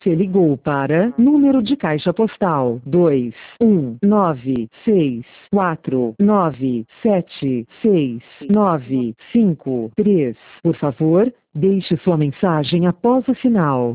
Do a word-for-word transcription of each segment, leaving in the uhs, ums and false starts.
Você ligou para número de caixa postal dois um nove seis quatro nove sete seis nove cinco três. Por favor, deixe sua mensagem após o sinal.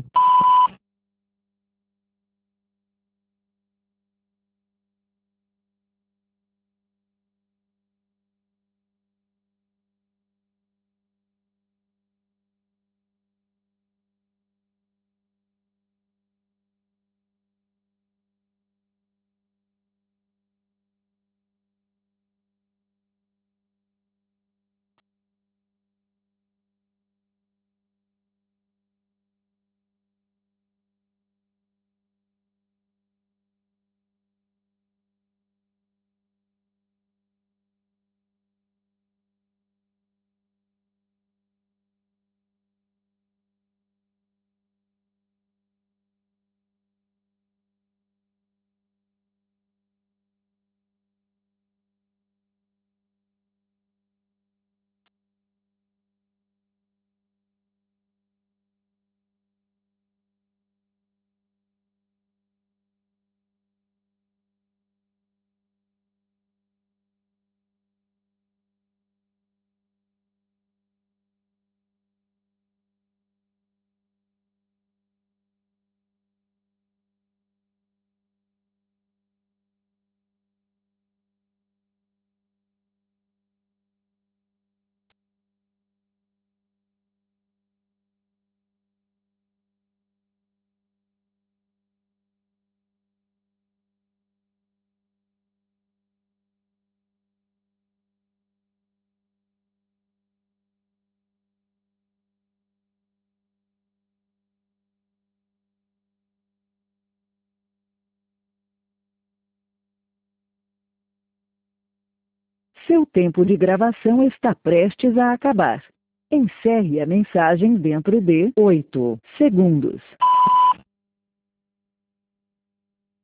Seu tempo de gravação está prestes a acabar. Encerre a mensagem dentro de oito segundos.